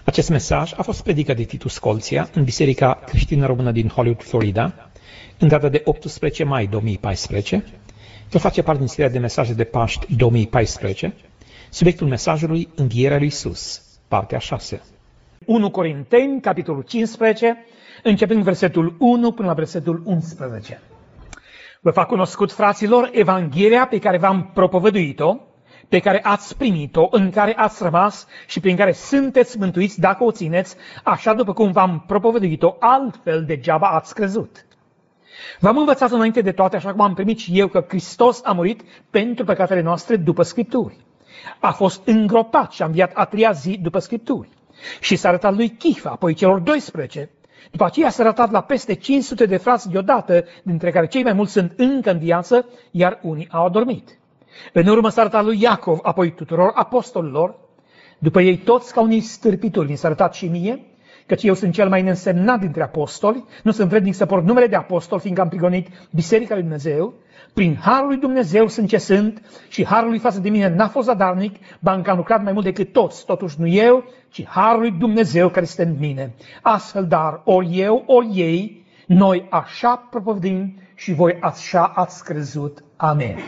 Acest mesaj a fost predicat de Titu Scolția în Biserica Creștină Română din Hollywood, Florida, în data de 18 mai 2014. El face parte din seria de mesaje de Paști 2014. Subiectul mesajului: Învierea lui Iisus, partea 6. 1 Corinteni, capitolul 15, începând versetul 1 până la versetul 11. Vă fac cunoscut, fraților, Evanghelia pe care v-am propovăduit-o, pe care ați primit-o, în care ați rămas și prin care sunteți mântuiți dacă o țineți, așa după cum v-am propovăduit-o, altfel degeaba ați crezut. V-am învățat înainte de toate, așa cum am primit și eu, că Hristos a murit pentru păcatele noastre după Scripturi. A fost îngropat și a înviat a treia zi după Scripturi. Și s-a arătat lui Chifa, apoi celor 12. După aceea s-a arătat la peste 500 de frați deodată, dintre care cei mai mulți sunt încă în viață, iar unii au adormit. În urmă s-a arătat lui Iacov, apoi tuturor apostolilor. După ei toți ca unii stârpituri, mi s-a arătat și mie, căci eu sunt cel mai neînsemnat dintre apostoli, nu sunt vrednic să port numele de apostol, fiindcă am prigonit Biserica lui Dumnezeu. Prin harul lui Dumnezeu sunt ce sunt și harul lui față de mine n-a fost zadarnic, ba încă am lucrat mai mult decât toți, totuși nu eu, ci harul lui Dumnezeu care este în mine. Astfel, dar, ori eu, ori ei, noi așa propovăduim și voi așa ați crezut. Amen.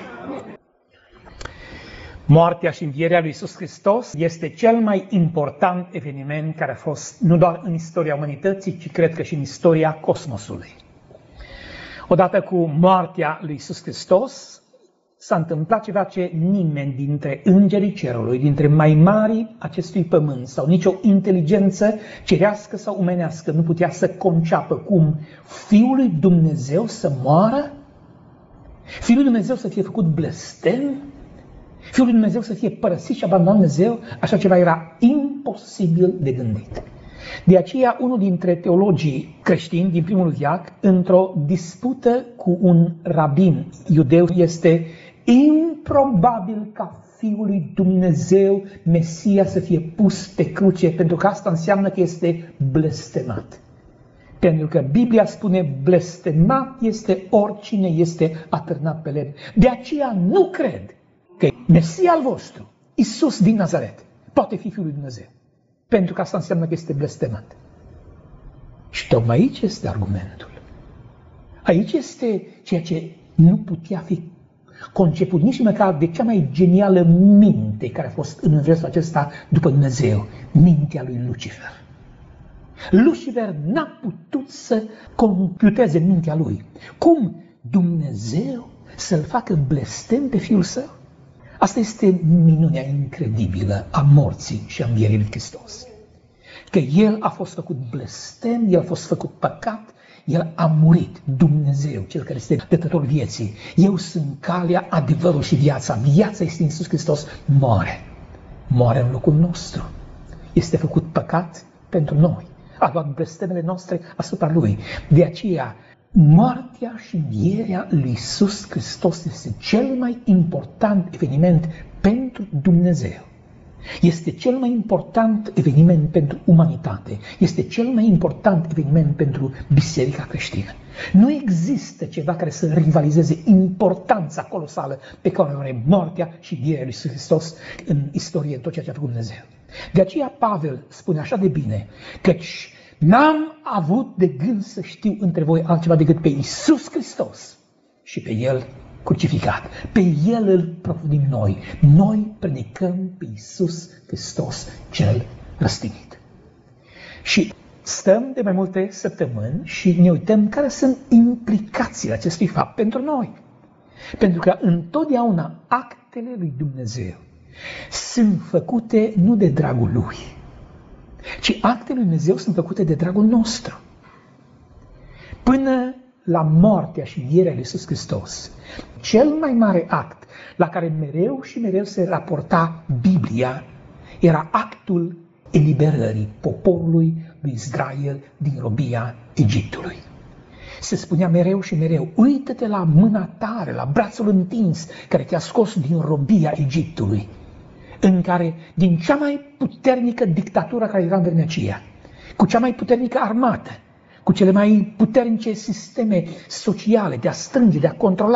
Moartea și învierea lui Iisus Hristos este cel mai important eveniment care a fost nu doar în istoria umanității, ci cred că și în istoria cosmosului. Odată cu moartea lui Iisus Hristos s-a întâmplat ceva ce nimeni dintre îngerii cerului, dintre mai mari acestui pământ sau nicio inteligență cerească sau omenească nu putea să conceapă cum Fiul lui Dumnezeu să moară, Fiul lui Dumnezeu să fie făcut blestem, Fiul lui Dumnezeu să fie părăsit și abandonat Dumnezeu. Așa ceva era imposibil de gândit. De aceea, unul dintre teologii creștini din primul veac, într-o dispută cu un rabin iudeu, este improbabil ca Fiul lui Dumnezeu, Mesia, să fie pus pe cruce, pentru că asta înseamnă că este blestemat. Pentru că Biblia spune blestemat este oricine este atârnat pe lemn. De aceea nu cred că Mesia al vostru, Iisus din Nazaret, poate fi Fiul lui Dumnezeu. Pentru că asta înseamnă că este blestemat. Și tocmai aici este argumentul. Aici este ceea ce nu putea fi conceput nici măcar de cea mai genială minte care a fost în universul acesta după Dumnezeu, mintea lui Lucifer. Lucifer n-a putut să computeze mintea lui. Cum Dumnezeu să-l facă blestem pe Fiul Său? Asta este minunea incredibilă a morții și a învierii lui Hristos. Că El a fost făcut blestem, El a fost făcut păcat, El a murit, Dumnezeu, Cel care este dătătorul vieții. Eu sunt calea, adevărul și viața. Viața este în Iisus Hristos, moare. Moare în locul nostru. Este făcut păcat pentru noi. A luat blestemele noastre asupra Lui. De aceea, moartea și învierea lui Iisus Hristos este cel mai important eveniment pentru Dumnezeu. Este cel mai important eveniment pentru umanitate. Este cel mai important eveniment pentru Biserica creștină. Nu există ceva care să rivalizeze importanța colosală pe care o are moartea și învierea lui Iisus Hristos în istorie, în tot ceea ce a făcut Dumnezeu. De aceea Pavel spune așa de bine, căci n-am avut de gând să știu între voi altceva decât pe Iisus Hristos și pe El crucificat. Pe El îl propovăduim noi. Noi predicăm pe Iisus Hristos cel răstignit. Și stăm de mai multe săptămâni și ne uităm care sunt implicațiile acestui fapt pentru noi. Pentru că întotdeauna actele lui Dumnezeu sunt făcute nu de dragul Lui, ci actele lui Dumnezeu sunt făcute de dragul nostru. Până la moartea și învierea lui Iisus Hristos, cel mai mare act la care mereu și mereu se raporta Biblia era actul eliberării poporului lui Israel din robia Egiptului. Se spunea mereu și mereu, uită-te la mâna tare, la brațul întins care te-a scos din robia Egiptului, în care, din cea mai puternică dictatură care era în vremea aceea, cu cea mai puternică armată, cu cele mai puternice sisteme sociale de a strânge, de a controla,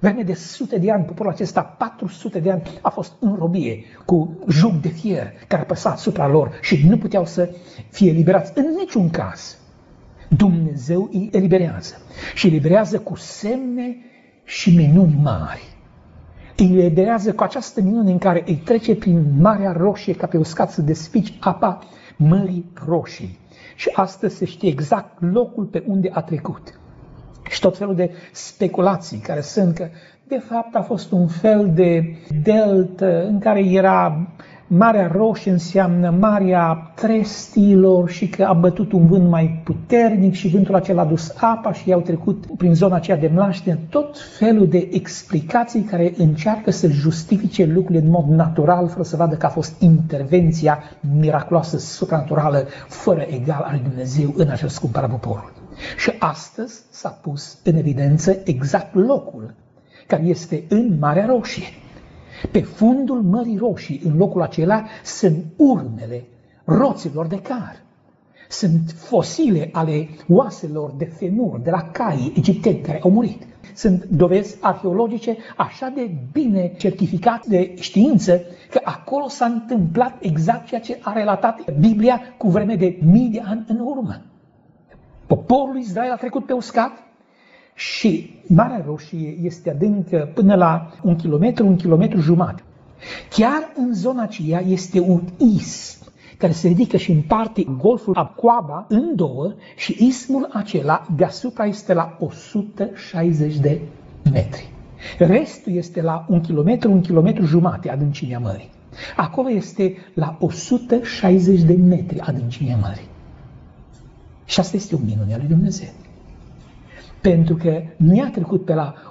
Vreme de sute de ani, poporul acesta, 400 de ani, a fost în robie, cu jug de fier care a păsat asupra lor și nu puteau să fie eliberați în niciun caz. Dumnezeu îi eliberează și eliberează cu semne și minuni mari. Îi eliberează cu această minune în care îi trece prin Marea Roșie ca pe uscat să despici apa Mării Roșii. Și astăzi se știe exact locul pe unde a trecut. Și tot felul de speculații care sunt că de fapt a fost un fel de deltă în care era Marea Roșie înseamnă Marea Trestiilor și că a bătut un vânt mai puternic și vântul acela a dus apa și i-au trecut prin zona aceea de mlaștină. Tot felul de explicații care încearcă să justifice lucrurile în mod natural, fără să vadă că a fost intervenția miraculoasă, supranaturală, fără egal al lui Dumnezeu în acel scumpărat popor. Și astăzi s-a pus în evidență exact locul care este în Marea Roșie. Pe fundul Mării Roșii, în locul acela, sunt urmele roților de car. Sunt fosile ale oaselor de femur, de la caii egipteni care au murit. Sunt dovezi arheologice așa de bine certificate de știință că acolo s-a întâmplat exact ceea ce a relatat Biblia cu vreme de mii de ani în urmă. Poporul lui Israel a trecut pe uscat și Marea Roșie este adâncă până la 1 kilometru jumătate. Chiar în zona aceea este un ism care se ridică și împarte golful Aqaba în două și ismul acela deasupra este la 160 de metri. Restul este la 1 kilometru jumătate adâncimea mării. Acolo este la 160 de metri adâncimea mării. Și asta este o minune a lui Dumnezeu. Pentru că nu i-a trecut pe la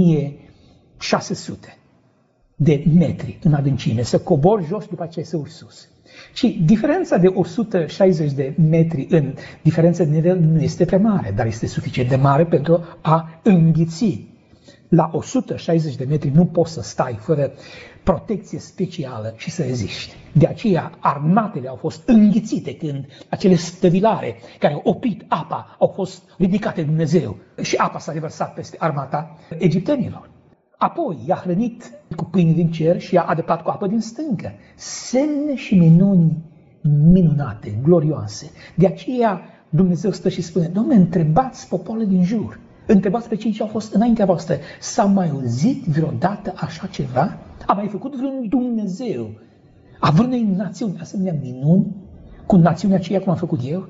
1600 de metri în adâncime, să cobori jos după aceea să urci sus. Și diferența de 160 de metri în diferență de nivel nu este prea mare, dar este suficient de mare pentru a înghiți. La 160 de metri nu poți să stai fără protecție specială și să reziști. De aceea armatele au fost înghițite când acele stăvilare care au oprit apa au fost ridicate de Dumnezeu și apa s-a revărsat peste armata egiptenilor. Apoi i-a hrănit cu pâine din cer și i-a adăpat cu apă din stâncă. Semne și minuni minunate, glorioase. De aceea Dumnezeu stă și spune: Doamne, întrebați poporul din jur. Întrebați pe cei ce au fost înaintea voastră. S-a mai auzit vreodată așa ceva? A mai făcut vreun Dumnezeu a vreunei națiuni asemenea minuni cu națiunea aceea cum am făcut eu?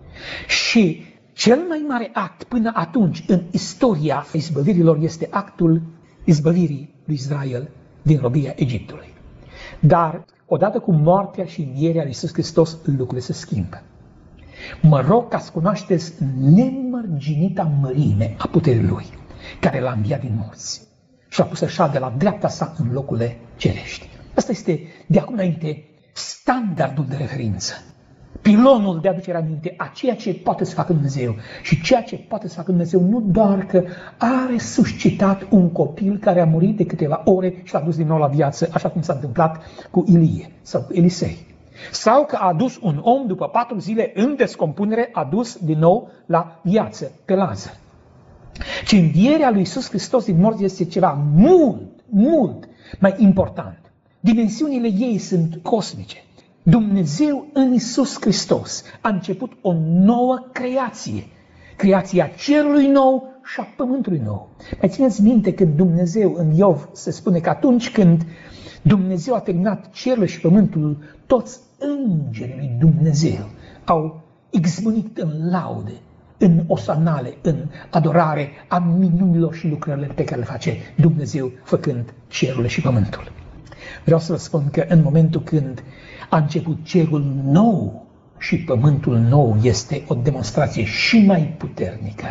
Și cel mai mare act până atunci în istoria izbăvirilor este actul izbăvirii lui Israel din robia Egiptului. Dar odată cu moartea și învierea lui Iisus Hristos, lucrurile se schimbă. Mă rog ca să cunoașteți nemărginita mărime a puterii Lui, care l-a înviat din morți și l-a pus așa de la dreapta sa în locurile cerești. Asta este de acum înainte standardul de referință, pilonul de aducere aminte a ceea ce poate să facă Dumnezeu. Și ceea ce poate să facă Dumnezeu nu doar că a resuscitat un copil care a murit de câteva ore și l-a dus din nou la viață, așa cum s-a întâmplat cu Ilie sau cu Elisei. Sau că a adus un om după 4 zile în descompunere, a dus din nou la viață pe Lazar. Ci învierea lui Iisus Hristos din morți este ceva mult mai important. Dimensiunile ei sunt cosmice. Dumnezeu în Iisus Hristos a început o nouă creație. Creația cerului nou și a pământului nou. Mai țineți minte când Dumnezeu în Iov se spune că atunci când Dumnezeu a terminat cerul și pământul, toți îngerii lui Dumnezeu au izbunit în laude, în osanale, în adorare a minunilor și lucrările pe care le face Dumnezeu făcând cerul și pământul. Vreau să vă spun că în momentul când a început cerul nou și pământul nou, este o demonstrație și mai puternică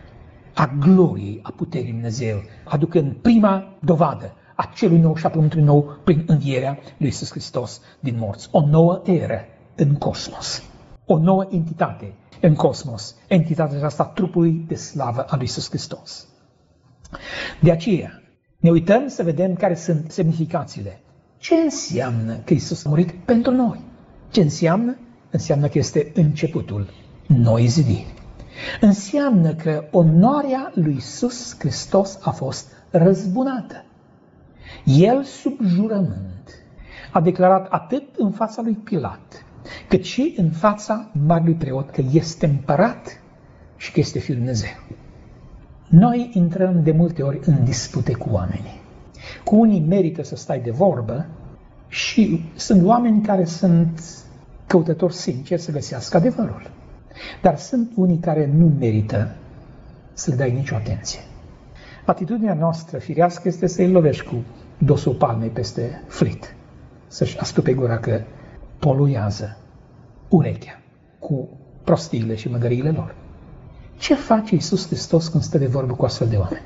a gloriei, a puterii Dumnezeu, aducând prima dovadă a cerului nou și a pământului nou prin învierea lui Iisus Hristos din morți. O nouă eră în cosmos, o nouă entitate în cosmos, entitatea aceasta trupului de slavă a lui Iisus Hristos. De aceea ne uităm să vedem care sunt semnificațiile. Ce înseamnă că Iisus a murit pentru noi? Ce înseamnă? Înseamnă că este începutul noi zidiri. înseamnă că onoarea lui Iisus Hristos a fost răzbunată. El, sub jurământ, a declarat atât în fața lui Pilat, cât și în fața marelui preot că este împărat și că este Fiul lui Dumnezeu. Noi intrăm de multe ori în dispute cu oamenii. Cu unii merită să stai de vorbă și sunt oameni care sunt căutători sinceri să găsească adevărul. Dar sunt unii care nu merită să-l dai nicio atenție. Atitudinea noastră firească este să-i lovești cu dosul palmei peste flit, să-și astupe gura că poluează urechea cu prostiile și măgăriile lor. Ce face Iisus Hristos când stă de vorbă cu astfel de oameni?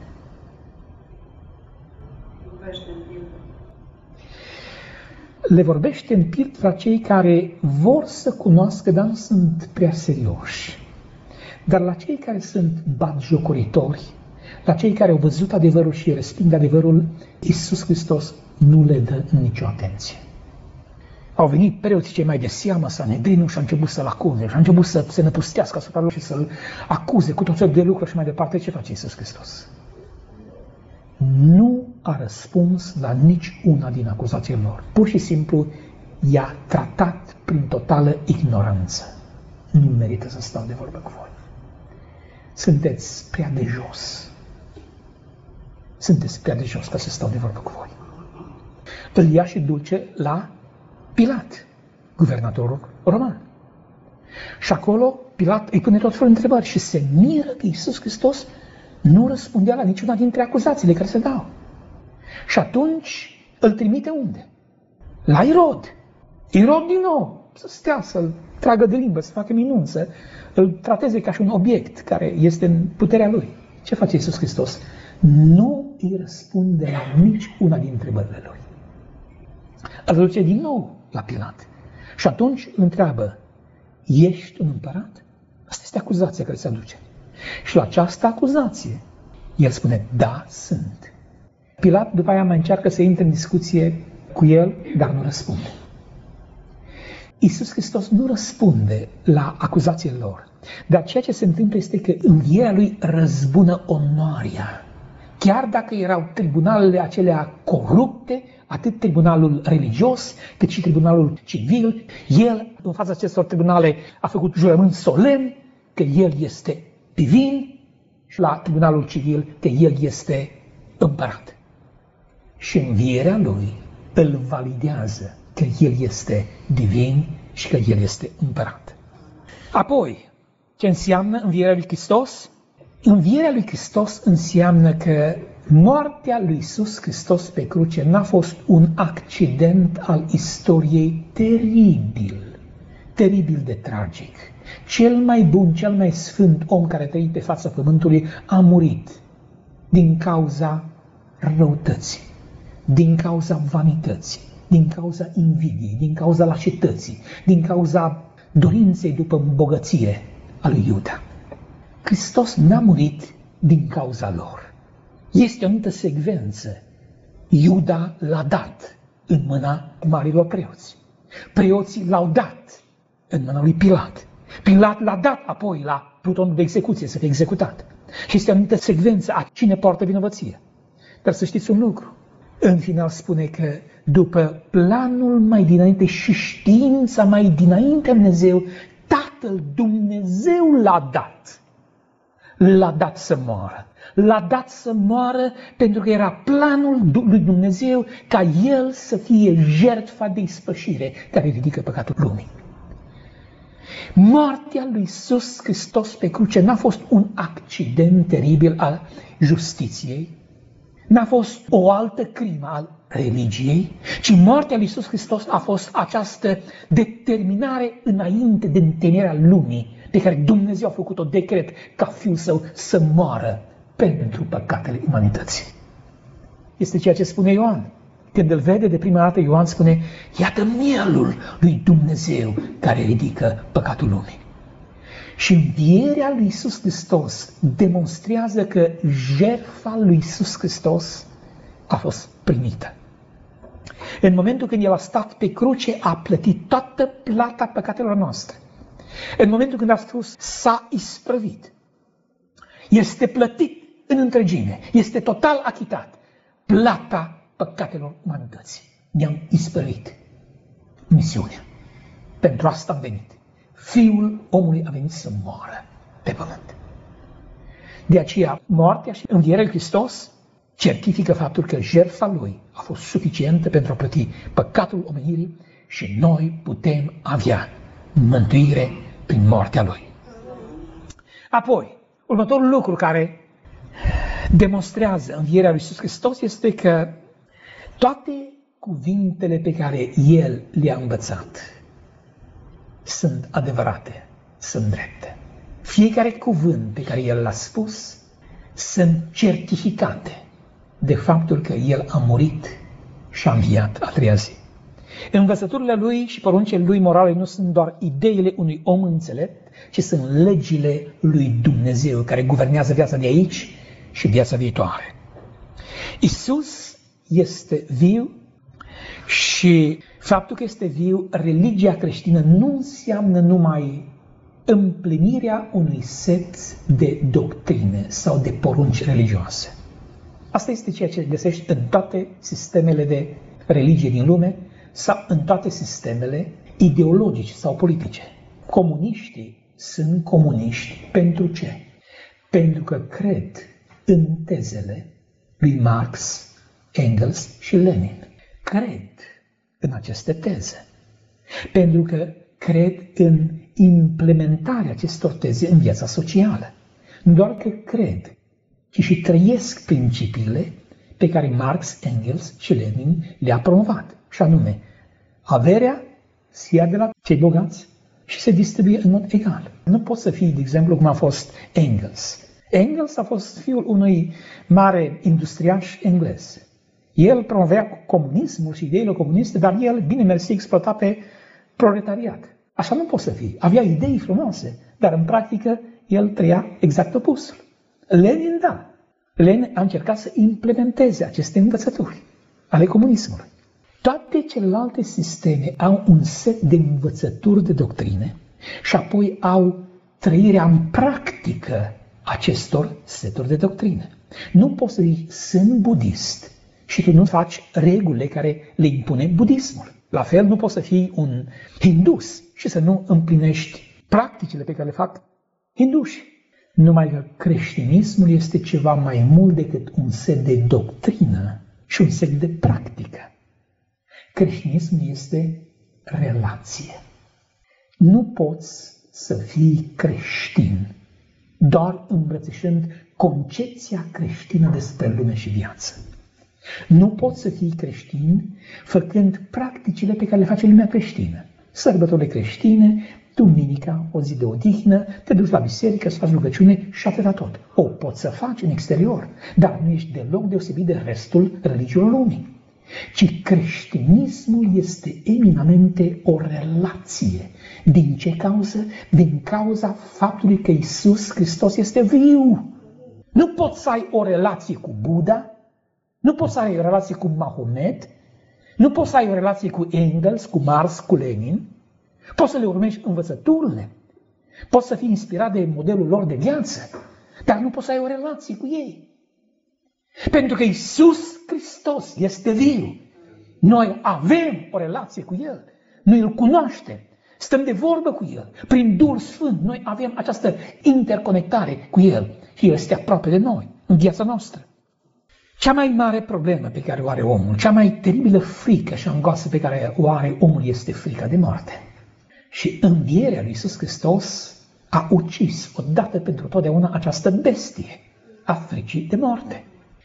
Le vorbește în pildă la cei care vor să cunoască, dar nu sunt prea serioși. Dar la cei care sunt batjocoritori, la cei care au văzut adevărul și resping adevărul, Iisus Hristos nu le dă nicio atenție. Au venit preoții cei mai de seamă, Sanhedrinul, și a început să-l acuze, și a început să se năpustească asupra lui și să-l acuze cu tot felul de lucruri și mai departe. Ce face Iisus Hristos? Nu a răspuns la nici una din acuzațiile lor. Pur și simplu i-a tratat prin totală ignoranță. Nu merită să stau de vorbă cu voi. Sunteți prea de jos. Sunteți prea de jos ca să stau de vorbă cu voi. Îl ia și duce la Pilat, guvernatorul roman. Și acolo Pilat îi pune tot felul de întrebări și se miră că Iisus Hristos nu răspundea la niciuna dintre acuzațiile care se dau. Și atunci îl trimite unde? La Irod. Irod din nou să stea, să-l tragă de limbă, să facă minuni, să îl trateze ca și un obiect care este în puterea lui. Ce face Iisus Hristos? Nu îi răspunde la nici una din întrebările lui. Îl duce din nou la Pilat. Și atunci îl întreabă, ești un împărat? Asta este acuzația care se aduce. Și la această acuzație, el spune, da, sunt. Pilat după aia mai încearcă să intre în discuție cu el, dar nu răspunde. Iisus Hristos nu răspunde la acuzațiile lor, dar ceea ce se întâmplă este că învierea lui răzbună onoarea. Chiar dacă erau tribunalele acelea corupte, atât tribunalul religios, cât și tribunalul civil, el, în fața acestor tribunale, a făcut jurământ solemn că el este divin și la tribunalul civil că el este împărat. Și învierea lui îl validează că el este divin și că el este împărat. Apoi, ce înseamnă învierea lui Hristos? Învierea lui Hristos înseamnă că moartea lui Iisus Hristos pe cruce n-a fost un accident al istoriei teribil de tragic. Cel mai bun, cel mai sfânt om care a trăit pe fața pământului a murit din cauza răutății, din cauza vanității, din cauza invidiei, din cauza lașității, din cauza dorinței după îmbogățire a lui Iuda. Hristos n-a murit din cauza lor. Este o anumită secvență. Iuda l-a dat în mâna marilor preoți. Preoții l-au dat în mâna lui Pilat. Pilat l-a dat apoi la plutonul de execuție să fie executat. Și este o anumită secvență a cine poartă vinovăție. Dar să știți un lucru. În final spune că după planul mai dinainte și știința mai dinainte Dumnezeu, Tatăl Dumnezeu l-a dat. L-a dat să moară. L-a dat să moară pentru că era planul lui Dumnezeu ca El să fie jertfa de ispășire care ridică păcatul lumii. Moartea lui Iisus Hristos pe cruce n-a fost un accident teribil al justiției, n-a fost o altă crimă al religiei, ci moartea lui Iisus Hristos a fost această determinare înainte de întemeierea lumii pe care Dumnezeu a făcut-o decret ca Fiul Său să moară pentru păcatele umanității. Este ceea ce spune Ioan. Când îl vede de prima dată, Ioan spune, iată mielul lui Dumnezeu care ridică păcatul lumii. Și învierea lui Iisus Hristos demonstrează că jertfa lui Iisus Hristos a fost primită. În momentul când El a stat pe cruce, a plătit toată plata păcatelor noastre. În momentul când a spus, s-a isprăvit, Este plătit în întregime, este total achitat. Plata păcatelor umanității. Ne-am ispărit misiunea. Pentru asta am venit. Fiul omului a venit să moară pe pământ. De aceea, moartea și învierea lui Hristos certifică faptul că jertfa lui a fost suficientă pentru a plăti păcatul omenirii și noi putem avea mântuire prin moartea lui. Apoi, următorul lucru care demonstrează învierea lui Iisus Hristos este că toate cuvintele pe care El le-a învățat sunt adevărate, sunt drepte. Fiecare cuvânt pe care El l-a spus sunt certificate de faptul că El a murit și a înviat a treia zi. Învățăturile Lui și poruncile Lui morale nu sunt doar ideile unui om înțelept, ci sunt legile Lui Dumnezeu care guvernează viața de aici și viața viitoare. Iisus este viu și faptul că este viu, religia creștină nu înseamnă numai împlinirea unui set de doctrine sau de porunci religioase. Asta este ceea ce găsești în toate sistemele de religie din lume sau în toate sistemele ideologice sau politice. Comuniștii sunt comuniști pentru ce? Pentru că cred în tezele lui Marx, Engels și Lenin. Cred în aceste teze. Pentru că cred în implementarea acestor teze în viața socială. Nu doar că cred, ci și trăiesc principiile pe care Marx, Engels și Lenin le-a promovat. Și anume, averea se ia de la cei bogați și se distribuie în mod egal. Nu poți să fii, de exemplu, cum a fost Engels. Engels a fost fiul unui mare industriaș englez. El promovea comunismul și ideile comuniste, dar el, bine mersi, exploata pe proletariat. Așa nu poți să fii. Avea idei frumoase, dar în practică el trăia exact opusul. Lenin, da. Lenin a încercat să implementeze aceste învățături ale comunismului. Toate celelalte sisteme au un set de învățături de doctrine și apoi au trăirea în practică acestor seturi de doctrine. Nu poți să zici, sunt budist și tu nu faci regulile care le impune budismul. La fel, nu poți să fii un hindus și să nu împlinești practicile pe care le fac hinduși. Numai că creștinismul este ceva mai mult decât un set de doctrină și un set de practică. Creștinismul este relație. Nu poți să fii creștin doar îmbrățișând concepția creștină despre lume și viață. Nu poți să fii creștin făcând practicile pe care le face lumea creștină. Sărbătorile creștine, duminica, o zi de odihnă, te duci la biserică să faci rugăciune și atâta tot. O poți să faci în exterior, dar nu ești deloc deosebit de restul religiilor lumii. Ci creștinismul este eminamente o relație. Din ce cauză? Din cauza faptului că Iisus Hristos este viu. Nu poți să ai o relație cu Buddha, nu poți să ai o relație cu Mahomet, nu poți să ai o relație cu Engels, cu Marx, cu Lenin. Poți să le urmești învățăturile, poți să fii inspirat de modelul lor de viață, dar nu poți să ai o relație cu ei. Pentru că Iisus Hristos este viu. Noi avem o relație cu El, noi îl cunoaștem, stăm de vorbă cu El. Prin Duhul Sfânt noi avem această interconectare cu El și El este aproape de noi, în viața noastră. Cea mai mare problemă pe care o are omul, cea mai teribilă frică și angoasă pe care o are omul este frica de moarte. Și învierea lui Iisus Hristos a ucis odată pentru totdeauna această bestie a fricii de moarte.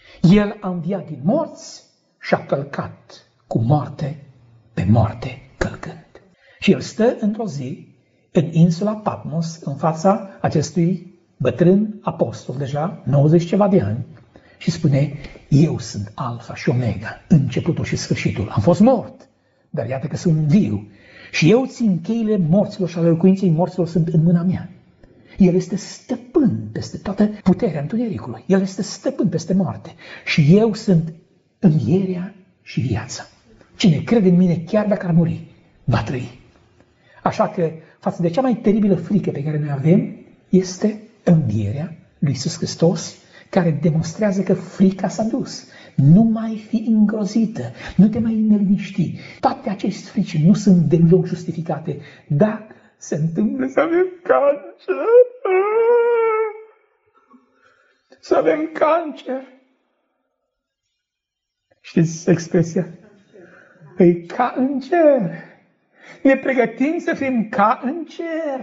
El a înviat din morți și a călcat cu moarte pe moarte călcând. Și el stă într-o zi în insula Patmos, în fața acestui bătrân apostol, deja 90 ceva de ani, și spune, eu sunt Alfa și Omega, începutul și sfârșitul. Am fost mort, dar iată că sunt viu. Și eu țin cheile morților și ale locuinței morților sunt în mâna mea. El este stăpân peste toată puterea întunericului. El este stăpân peste moarte. Și eu sunt învierea și viața. Cine crede în mine, chiar dacă ar muri, va trăi. Așa că, față de cea mai teribilă frică pe care noi avem, este învierea lui Iisus Hristos, care demonstrează că frica s-a dus. Nu mai fi îngrozită, nu te mai neliniști. Toate aceste frici nu sunt deloc justificate dacă se întâmplă să avem cancer. Să avem cancer. Știți expresia? E ca în cer. Ne pregătim să fim ca în cer.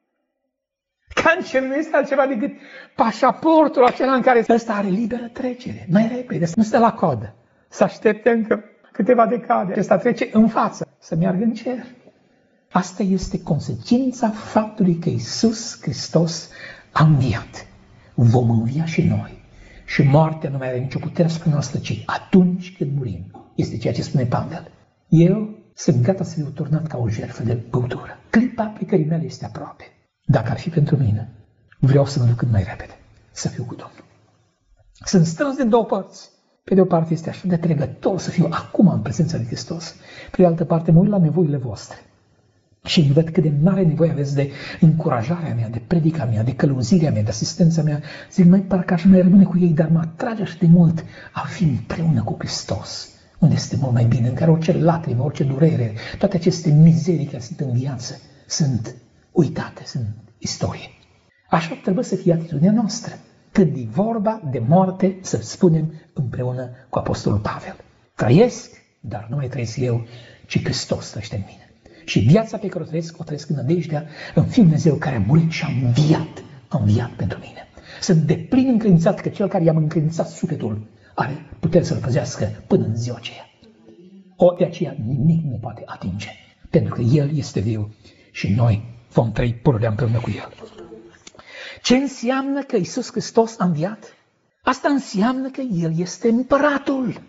Cancer nu este altceva decât pașaportul acela în care ăsta are liberă trecere. Mai repede, nu stă la codă. Să aștepte încă câteva decade. Acesta trece în față, să meargă în cer. Asta este consecința faptului că Iisus Hristos a înviat. Vom învia și noi. Și moartea nu mai are nicio putere asupra noastră, ci atunci când murim. Este ceea ce spune Pavel. Eu sunt gata să fiu turnat ca o jertfă de băutură. Clipa plecării mele este aproape. Dacă ar fi pentru mine, vreau să mă duc cât mai repede, să fiu cu Domnul. Sunt strâns din două părți. Pe de o parte este așa de atrăgător să fiu acum în prezența lui Hristos. Pe de altă parte mă uit la nevoile voastre. Și văd cât de mare nevoie aveți de încurajarea mea, de predica mea, de călăuzirea mea, de asistența mea. Zic, mai parcă aș mai rămâne cu ei, dar mă atrage așa de mult a fi împreună cu Hristos. Unde este mult mai bine, în care orice lacrimă, orice durere, toate aceste mizerii care sunt în viață, sunt uitate, sunt istorie. Așa trebuie să fie atitudinea noastră. Când e vorba de moarte, să spunem împreună cu Apostolul Pavel. Trăiesc, dar nu mai trăiesc eu, ci Hristos trăiește în mine. Și viața pe care o trăiesc în nădejdea în Fiul Dumnezeu care a murit și a înviat pentru mine. Sunt deplin încredințat că cel care i-am încredințat sufletul are putere să-l păzească până în ziua aceea. De aceea nimic nu poate atinge, pentru că El este viu și noi vom trăi pururea împreună cu El. Ce înseamnă că Iisus Hristos a înviat? Asta înseamnă că El este împăratul.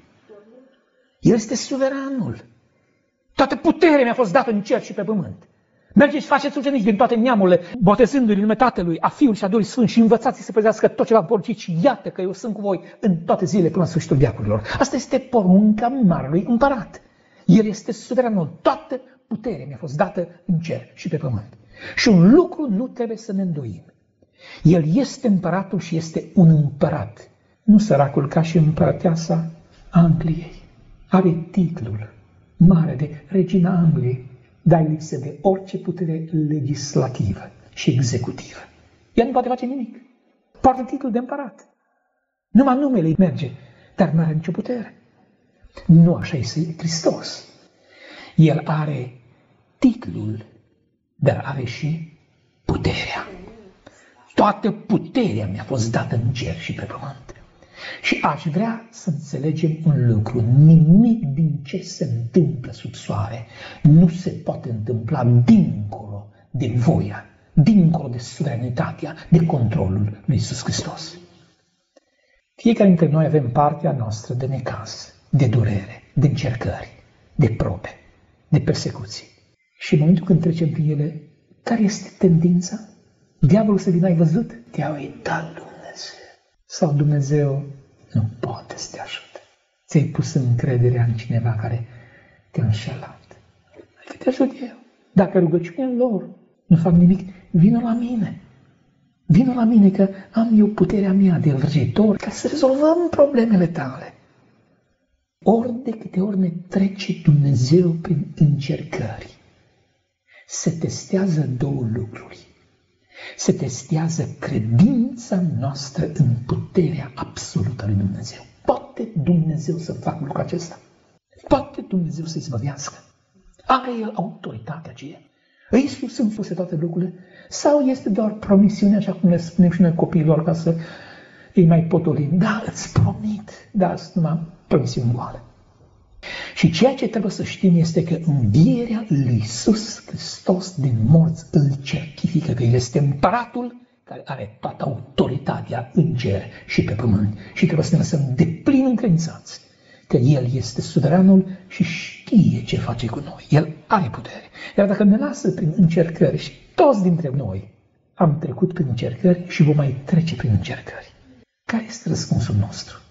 El este suveranul. Toată puterea mi-a fost dată în cer și pe pământ. Mergeți, faceți ucenici din toate neamurile, botezându-i în nume Tatălui, a Fiului și a Duhului Sfânt și învățați-i să păzească tot ce v-am poruncit și iată că eu sunt cu voi în toate zilele până la sfârșitul veacurilor. Asta este porunca Marelui Împărat. El este suveranul. Toată puterea mi-a fost dată în cer și pe pământ. Și un lucru nu trebuie să ne îndoim. El este împăratul și este un împărat. Nu săracul ca și împărăteasa Angliei. Are titlul mare de Regina Angliei, dar lipsă de orice putere legislativă și executivă. Ea nu poate face nimic. Poartă titlul de împărat. Numai numele îi merge, dar nu are nicio putere. Nu așa este Hristos. El are titlul, dar are și puterea. Toată puterea mi-a fost dată în cer și pe pământ. Și aș vrea să înțelegem un lucru. Nimic din ce se întâmplă sub soare nu se poate întâmpla dincolo de voia, dincolo de suveranitatea, de controlul lui Iisus Hristos. Fiecare dintre noi avem partea noastră de necaz, de durere, de încercări, de probe, de persecuții. Și în momentul când trecem prin ele, care este tendința? Diavolul să vină, ai văzut? Te-a uitat Dumnezeu. Sau Dumnezeu nu poate să te ajute. Ți-ai pus încrederea în cineva care te-a înșelat. Adică te ajut eu. Dacă rugăciunea lor nu fac nimic, vină la mine. Vină la mine că am eu puterea mea de vrăjitor ca să rezolvăm problemele tale. Ori de câte ori ne trece Dumnezeu prin încercări, se testează două lucruri. Se testează credința noastră în puterea absolută a lui Dumnezeu. Poate Dumnezeu să facă lucrul acesta? Poate Dumnezeu să izbăvească? Are El autoritatea aceea? Îi sunt puse toate lucrurile? Sau este doar promisiunea, așa cum le spunem și noi copiilor, ca să îi mai potolim? Da, îți promit, dar sunt numai promisiuni goale. Și ceea ce trebuie să știm este că învierea lui Iisus Hristos din morți îl certifică că El este împăratul care are toată autoritatea în cer și pe pământ. Și trebuie să ne lăsăm deplin încredințați că El este suveranul și știe ce face cu noi. El are putere. Iar dacă ne lasă prin încercări, și toți dintre noi am trecut prin încercări și vom mai trece prin încercări, care este răspunsul nostru?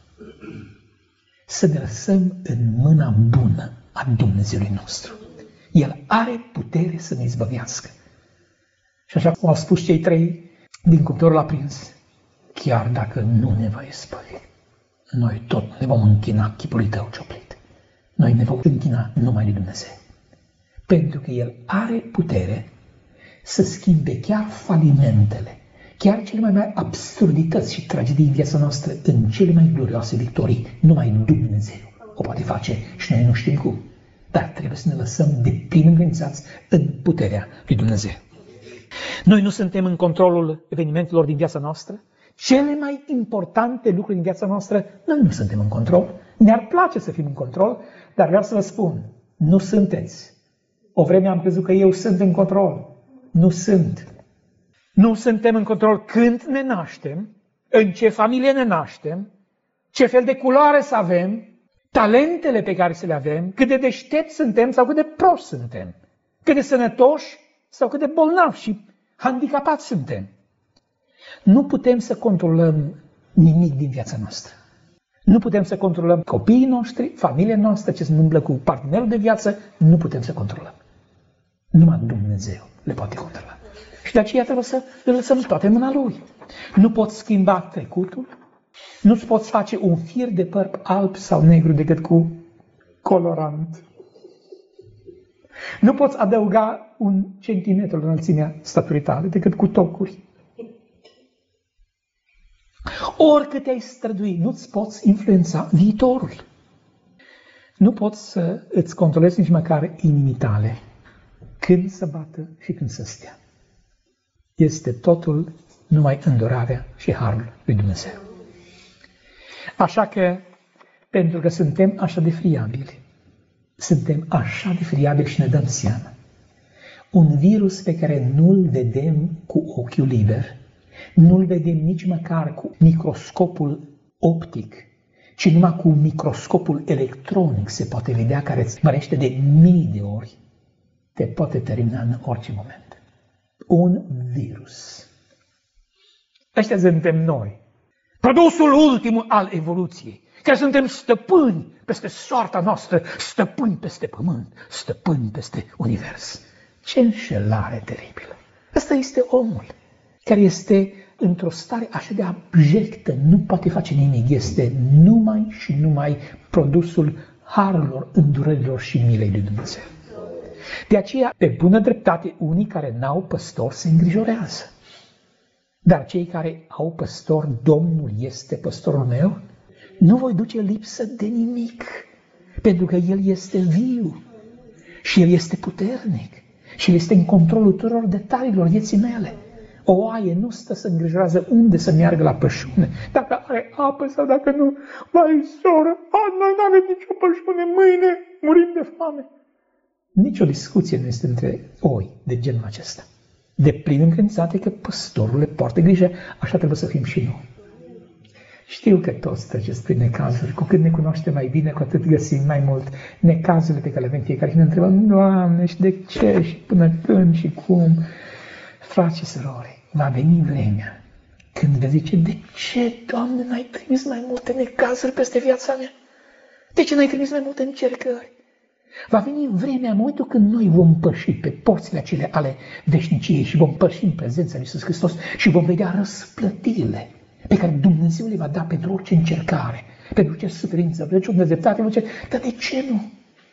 Să ne lăsăm în mâna bună a Dumnezeului nostru. El are putere să ne izbăvească. Și așa cum au spus cei trei din cuptorul aprins, chiar dacă nu ne va izbăvi, noi tot ne vom închina chipului tău cioplit. Noi ne vom închina numai lui Dumnezeu. Pentru că El are putere să schimbe chiar falimentele, chiar cele mai mari absurdități și tragedii în viața noastră în cele mai glorioase victorii. Numai Dumnezeu o poate face și noi nu știm cum. Dar trebuie să ne lăsăm de plin încredințați în puterea lui Dumnezeu. Noi nu suntem în controlul evenimentelor din viața noastră. Cele mai importante lucruri din viața noastră, noi nu suntem în control. Ne-ar place să fim în control, dar vreau să vă spun, nu sunteți. O vreme am crezut că eu sunt în control. Nu sunt. Nu suntem în control când ne naștem, în ce familie ne naștem, ce fel de culoare să avem, talentele pe care să le avem, cât de deștepți suntem sau cât de proști suntem, cât de sănătoși sau cât de bolnavi și handicapați suntem. Nu putem să controlăm nimic din viața noastră. Nu putem să controlăm copiii noștri, familia noastră, ce se întâmplă cu partenerul de viață, nu putem să controlăm. Numai Dumnezeu le poate controla. Și de aceea trebuie să le lăsăm toate în mâna Lui. Nu poți schimba trecutul, nu-ți poți face un fir de păr alb sau negru decât cu colorant. Nu poți adăuga 1 centimetru la înălțimea staturii tale decât cu tocuri. Oricât te-ai strădui, nu-ți poți influența viitorul. Nu poți să îți controlezi nici măcar inimii tale când să bată și când să stea. Este totul numai îndurarea și harul lui Dumnezeu. Așa că, pentru că suntem așa de friabili, și ne dăm seama, un virus pe care nu-l vedem cu ochiul liber, nu-l vedem nici măcar cu microscopul optic, ci numai cu microscopul electronic se poate vedea, care îți mărește de mii de ori, te poate termina în orice moment. Un virus. Ăștia suntem noi. Produsul ultimul al evoluției, care suntem stăpâni peste soarta noastră, stăpâni peste pământ, stăpâni peste univers. Ce înșelare teribilă! Ăsta este omul care este într-o stare așa de abjectă, nu poate face nimic, este numai și numai produsul harurilor, îndurărilor și milei lui Dumnezeu. De aceea, pe bună dreptate, unii care n-au păstor se îngrijorează. Dar cei care au păstor, Domnul este păstorul meu, nu voi duce lipsă de nimic, pentru că El este viu și El este puternic și El este în controlul tuturor detaliilor vieții mele. O oaie nu stă să îngrijorează unde să meargă la pășune, dacă are apă sau dacă nu. Vai, soră, noi nu avem nicio pășune, mâine murim de foame. Nicio discuție nu este între oi de genul acesta. De plin încredințate că păstorul le poartă grijă, așa trebuie să fim și noi. Știu că toți treceți prin necazuri, cu cât ne cunoaștem mai bine, cu atât găsim mai mult necazurile pe care le avem fiecare și ne întrebăm, Doamne, și de ce, și până când, și cum? Frați și surori, va veni vremea când vei zice, de ce, Doamne, n-ai trimis mai multe necazuri peste viața mea? De ce n-ai trimis mai multe încercări? Va veni vremea, în momentul când noi vom păși pe porțile acele ale veșniciei și vom păși în prezența lui Iisus Hristos și vom vedea răsplătirile pe care Dumnezeu le va da pentru orice încercare, pentru orice suferință, pentru orice nedreptate, dar de ce nu?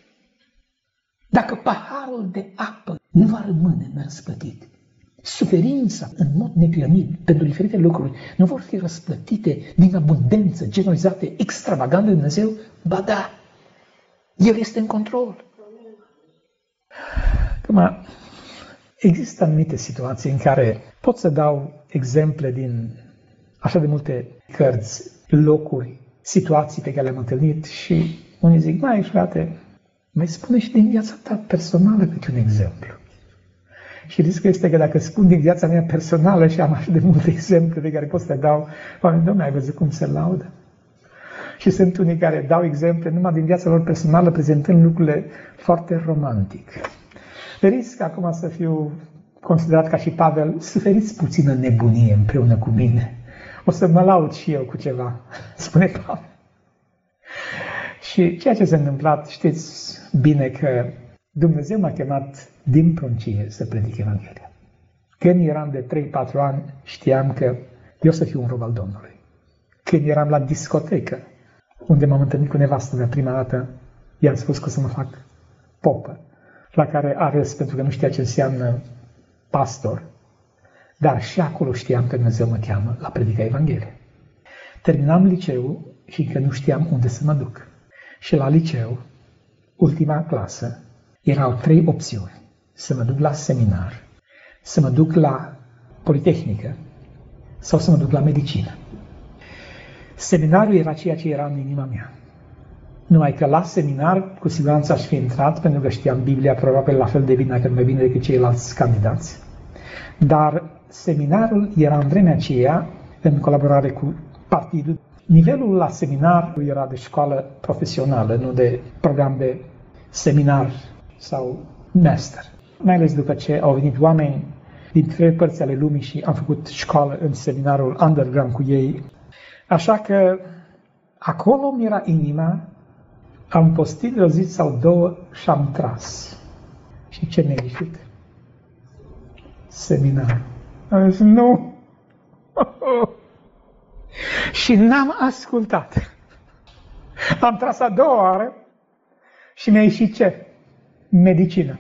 Dacă paharul de apă nu va rămâne răsplătit, suferința în mod neprihănit pentru diferite lucruri nu vor fi răsplătite din abundență, generozate, extravagant de Dumnezeu, ba da, El este în control. Acum, există anumite situații în care pot să dau exemple din așa de multe cărți, locuri, situații pe care le-am întâlnit și unii zic, mai frate, mai spune și din viața ta personală câte un exemplu. Și riscul este că dacă spun din viața mea personală și am așa de multe exemple pe care pot să le dau, oameni, Doamne, ai văzut cum se laudă? Și sunt unii care dau exemple numai din viața lor personală, prezentând lucrurile foarte romantic. Risc acum să fiu considerat ca și Pavel, suferiți puțină nebunie împreună cu mine. O să mă laud și eu cu ceva, spune Pavel. Și ceea ce s-a întâmplat, știți bine că Dumnezeu m-a chemat din pruncie să predic Evanghelia. Când eram de 3-4 ani, știam că eu să fiu un rob al Domnului. Când eram la discotecă, unde m-am întâlnit cu nevastă mea prima dată, i-am spus că o să mă fac popă, la care a râs pentru că nu știa ce înseamnă pastor, dar și acolo știam că Dumnezeu mă cheamă la predica Evangheliei. Terminam liceul și încă nu știam unde să mă duc. Și la liceu, ultima clasă, erau 3 opțiuni. Să mă duc la seminar, să mă duc la Politehnică sau să mă duc la medicină. Seminarul era ceea ce era în inima mea. Numai că la seminar, cu siguranță aș fi intrat, pentru că știam Biblia probabil la fel de bine, dacă nu mai bine decât ceilalți candidați. Dar seminarul era în vremea aceea, în colaborare cu partidul. Nivelul la seminar era de școală profesională, nu de program de seminar sau master. Mai ales după ce au venit oameni din 3 părți ale lumii și am făcut școală în seminarul underground cu ei. Așa că acolo mi era inima, am postit de o zi sau 2 și am tras. Și ce mi-a ieșit? Seminar. Am zis, nu! Și n-am ascultat. Am tras a 2-a oară și mi-a ieșit ce? Medicină.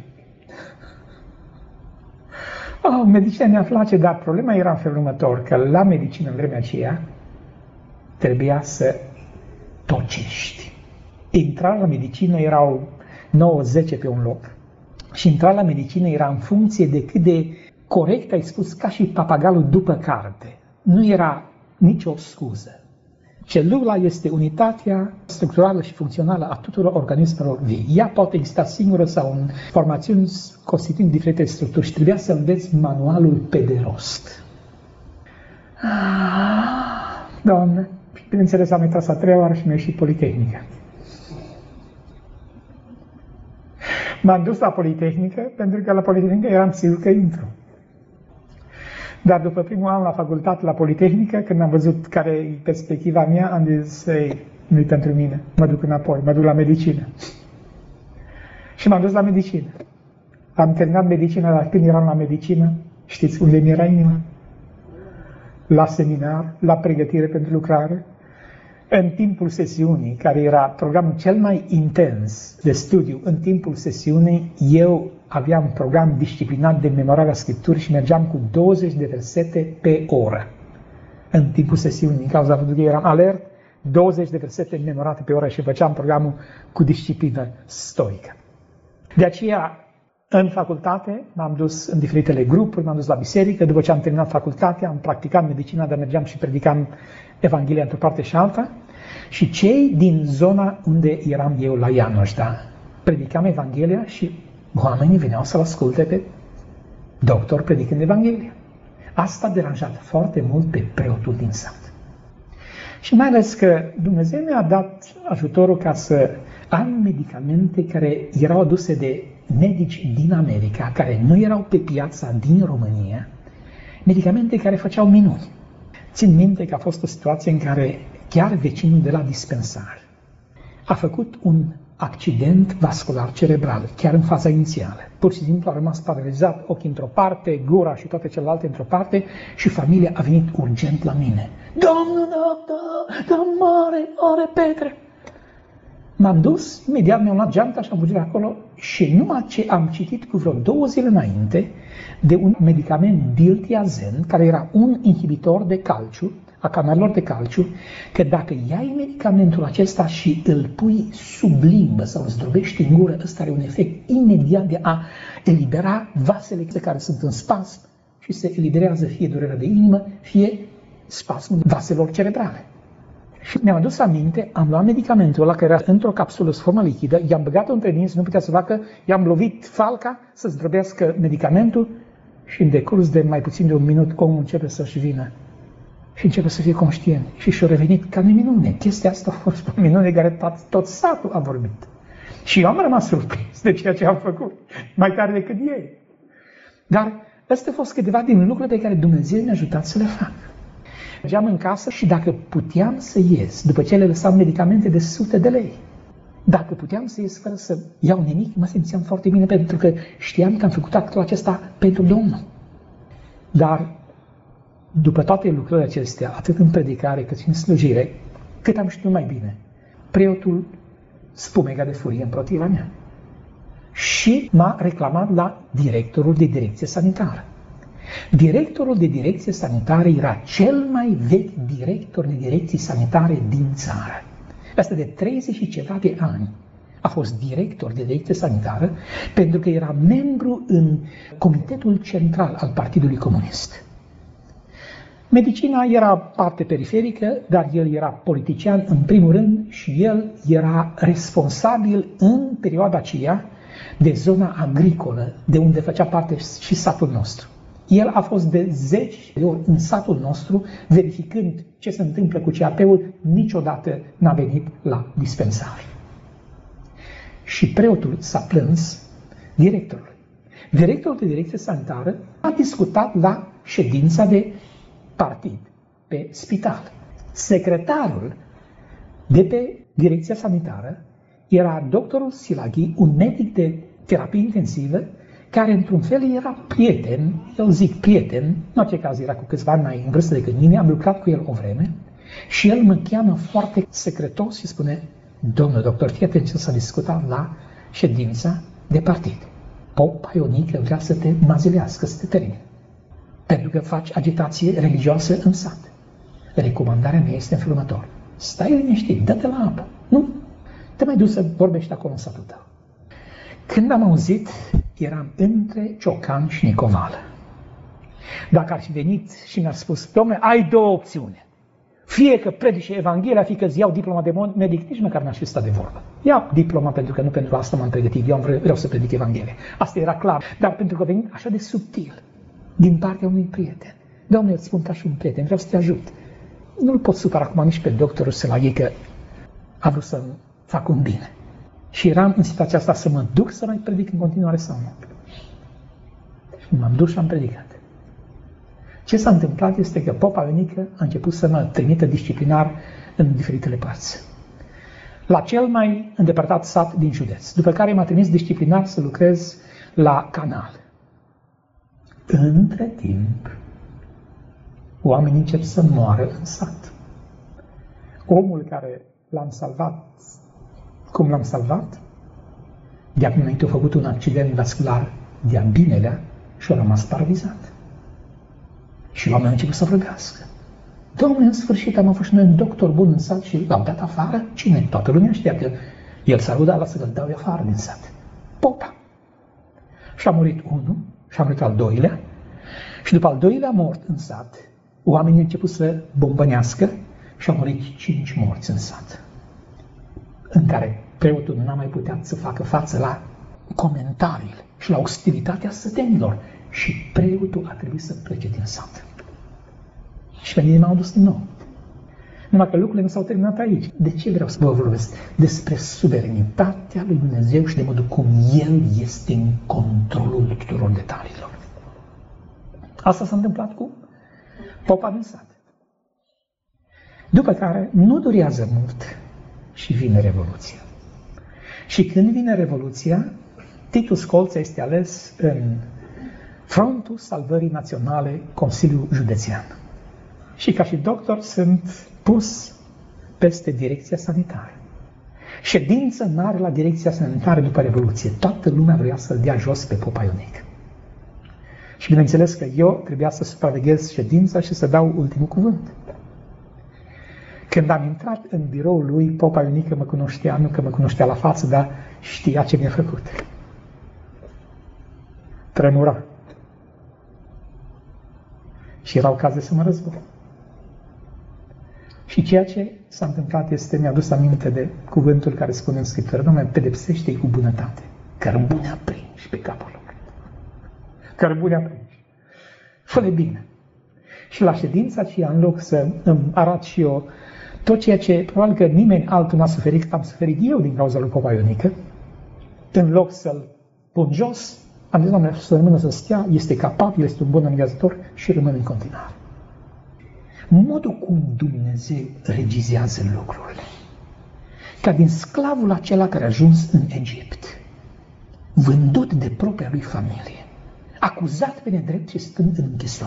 Medicina mi-a place, dar problema era în felul următor, că la medicină în vremea aceea trebuia să tocești. Intrarea la medicină erau 9-10 pe un loc. Și intrarea la medicină era în funcție de cât de corect ai spus, ca și papagalul după carte. Nu era nicio scuză. Celula este unitatea structurală și funcțională a tuturor organismelor vii. Ea poate exista singură sau în formațiuni constituind diferite structuri și trebuia să înveți manualul pe de rost. Doamne, bineînțeles am intrat a 3-a oară și mi-a ieșit Politehnică. M-am dus la Politehnică pentru că la Politehnică eram sigur că intru. Dar după primul an la facultate, la Politehnică, când am văzut care e perspectiva mea, am zis, nu-i pentru mine, mă duc înapoi, mă duc la medicină. Și m-am dus la medicină. Am terminat medicină, dar când eram la medicină, știți unde mi era inima? La seminar, la pregătire pentru lucrare. În timpul sesiunii, care era programul cel mai intens de studiu, în timpul sesiunii, eu aveam un program disciplinat de memorarea Scripturii și mergeam cu 20 de versete pe oră. În timpul sesiunii, din cauza faptului că eram alert, 20 de versete memorate pe oră și făceam programul cu disciplină stoică. De aceea, în facultate, m-am dus în diferitele grupuri, m-am dus la biserică, după ce am terminat facultatea, am practicat medicina, dar mergeam și predicam Evanghelia într-o parte și alta. Și cei din zona unde eram eu la Ianușda, predicam Evanghelia și oamenii veneau să-l asculte pe doctor predicând Evanghelia. Asta a deranjat foarte mult pe preotul din sat. Și mai ales că Dumnezeu mi-a dat ajutorul ca să am medicamente care erau aduse de medici din America, care nu erau pe piața din România, medicamente care făceau minuni. Țin minte că a fost o situație în care chiar vecinul de la dispensar a făcut un accident vascular cerebral, chiar în faza inițială. Pur și simplu a rămas paralizat, ochii într-o parte, gura și toate celelalte într-o parte și familia a venit urgent la mine. Domnul doctor, domnul are Petre. M-am dus, imediat mi-am luat geanta și am fugit acolo și numai ce am citit cu vreo 2 zile înainte de un medicament diltiazen, care era un inhibitor de calciu, a canalelor de calciu, că dacă iai medicamentul acesta și îl pui sub limbă sau îl zdrobești în gură, ăsta are un efect imediat de a elibera vasele care sunt în spasm și se eliberează fie durerea de inimă, fie spasmul vaselor cerebrale. Și mi-am adus aminte, am luat medicamentul ăla care era într-o capsulă sub formă lichidă, i-am băgat-o între dinți, nu putea să facă, i-am lovit falca să zdrobească medicamentul și în decurs de mai puțin de 1 minut omul începe să-și vină și începe să fie conștient. Și și-a revenit ca minune. Chestia asta a fost o minune care tot satul a vorbit. Și eu am rămas surprins de ceea ce am făcut, mai tare decât ei. Dar astea au fost câteva din lucrurile pe care Dumnezeu ne-a ajutat să le fac. Mergeam în casă și dacă puteam să ies, după ce le lăsam medicamente de sute de lei, dacă puteam să ies fără să iau nimic, mă simțeam foarte bine pentru că știam că am făcut actul acesta pentru Domnul. Dar după toate lucrările acestea, atât în predicare cât și în slujire, cât am știut mai bine, preotul spumega de furie împotriva mea. Și m-a reclamat la directorul de direcție sanitară. Directorul de direcție sanitară era cel mai vechi director de direcții sanitare din țară. Asta de 30 și ceva de ani. A fost director de direcție sanitară pentru că era membru în Comitetul Central al Partidului Comunist. Medicina era parte periferică, dar el era politician în primul rând și el era responsabil în perioada aceea de zona agricolă, de unde făcea parte și satul nostru. El a fost de 10 de ori în satul nostru, verificând ce se întâmplă cu CAP-ul, niciodată n-a venit la dispensare. Și preotul s-a plâns directorului. Directorul de direcție sanitară a discutat la ședința de partid, pe spital. Secretarul de pe direcția sanitară era doctorul Silaghi, un medic de terapie intensivă, care într-un fel era prieten, eu zic prieten, în orice caz era cu câțiva ani mai în vârstă decât mine, am lucrat cu el o vreme și el mă cheamă foarte secretos și spune: domnul doctor, fii atent ce s-a discutat la ședința de partid. Popa Ionică vrea să te mazilească, să te termine, pentru că faci agitație religioasă în sat. Recomandarea mea este în felul următor: stai liniștit, dă-te la apă, nu te mai duci să vorbești acolo în satul tău. Când am auzit, eram între Ciocan și Nicovală. Dacă ar fi venit și mi-ar spus: dom'le, ai două opțiuni. Fie că predice Evanghelia, fie că îți iau diploma de medic, nici măcar n-aș fi stat de vorbă. Iau diploma pentru că nu pentru asta m-am pregătit, eu vreau să predic Evanghelia. Asta era clar, dar pentru că a venit așa de subtil, din partea unui prieten. Doamne, eu îți spun ca și un prieten, vreau să te ajut. Nu-l pot supăra acum nici pe doctorul Selaghi că a vrut să-mi fac un bine. Și eram în situația asta să mă duc să mai predic în continuare sau nu. Și m-am dus și am predicat. Ce s-a întâmplat este că Popa Ionică a început să mă trimită disciplinar în diferitele părți. La cel mai îndepărtat sat din județ, după care m-a trimis disciplinar să lucrez la canal. Între timp, oamenii încep să moară în sat. Omul care l-am salvat, cum l-am salvat? De acum înainte a făcut un accident vascular de-a binelea și a rămas paralizat. Și oamenii au început să vorbească. Dom'le, în sfârșit am fost noi un doctor bun în sat și l-am dat afară? Cine? Toată lumea știa că el s-a rudat, lasă că-l dau afară din sat. Popa. Și a murit unul, și a murit al doilea, și după al doilea mort în sat, oamenii au început să bombănească și au murit 5 morți în sat, în care preotul n-a mai putut să facă față la comentariile și la ostilitatea sătenilor și preotul a trebuit să plece din sat. Și pe mine m-au dus din nou. Numai că lucrurile nu s-au terminat aici. De ce vreau să vă vorbesc? Despre suverenitatea lui Dumnezeu și de modul cum El este în controlul tuturor detaliilor. Asta s-a întâmplat cu Popa din sat. După care nu durează mult și vine Revoluția. Și când vine Revoluția, Titu Scolța este ales în Frontul Salvării Naționale, Consiliul Județean. Și ca și doctor sunt pus peste direcția sanitară. Ședință mare la direcția sanitară după Revoluție. Toată lumea vrea să-l dea jos pe Popa Ionică. Și bineînțeles că eu trebuia să supraveghez ședința și să dau ultimul cuvânt. Când am intrat în biroul lui, Popa Ionică mă cunoștea, nu că mă cunoștea la față, dar știa ce mi-a făcut. Tremura. Și erau caze să mă război. Și ceea ce s-a întâmplat este, mi-a adus aminte de cuvântul care spune în Scriptură: Doamne, pedepsește-i cu bunătate, cărbune aprinși pe capul lor. Cărbune aprinși. Fă-le bine. Și la ședința aceea, în loc să îmi arăt și eu tot ceea ce probabil că nimeni altul n-a suferit, cât am suferit eu din cauza lui Popa Ionică, în loc să-l pun jos, am zis: Doamne, să rămână să stea, este capabil, este un bun amigazator și rămâne în continuare. Modul cum Dumnezeu regizează lucrurile. Ca din sclavul acela care a ajuns în Egipt, vândut de propria lui familie, acuzat pe nedrept și stând în închisoare,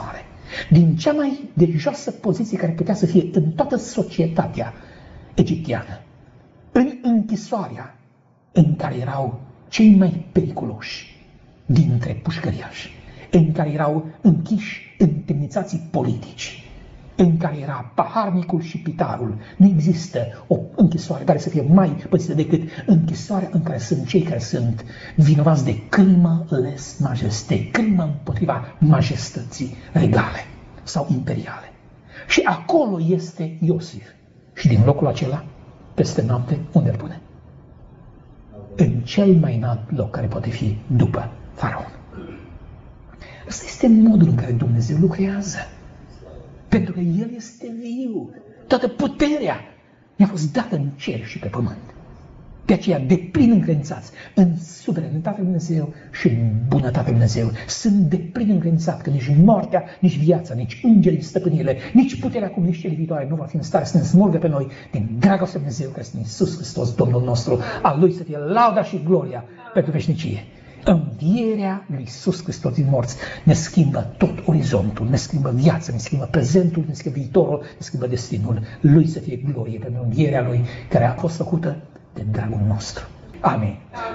din cea mai de joasă poziție care putea să fie în toată societatea egipteană, în închisoarea în care erau cei mai periculoși dintre pușcăriași, în care erau închiși întemnițații politici, în care era paharnicul și pitarul. Nu există o închisoare care să fie mai pățită decât închisoarea în care sunt cei care sunt vinovați de crimă les majesté, crimă împotriva majestății regale sau imperiale. Și acolo este Iosif. Și din locul acela, peste noapte, unde îl pune? În cel mai înalt loc care poate fi după faraon. Ăsta este modul în care Dumnezeu lucrează. Pentru că El este viu. Toată puterea ne-a fost dată în cer și pe pământ. De aceea, deplin încredințați în suveranitatea lui Dumnezeu și în bunătatea lui Dumnezeu. Sunt deplin încredințat că nici moartea, nici viața, nici îngerii, stăpânile, nici puterea acum, nici cele viitoare nu va fi în stare să ne smulgă pe noi din dragostea lui Dumnezeu care este în Iisus Hristos, Domnul nostru. A Lui să fie lauda și gloria pentru veșnicie. Învierea lui Iisus Hristos din morți ne schimbă tot orizontul, ne schimbă viața, ne schimbă prezentul, ne schimbă viitorul, ne schimbă destinul. Lui să fie glorie pentru învierea Lui care a fost făcută de dragul nostru. Amin.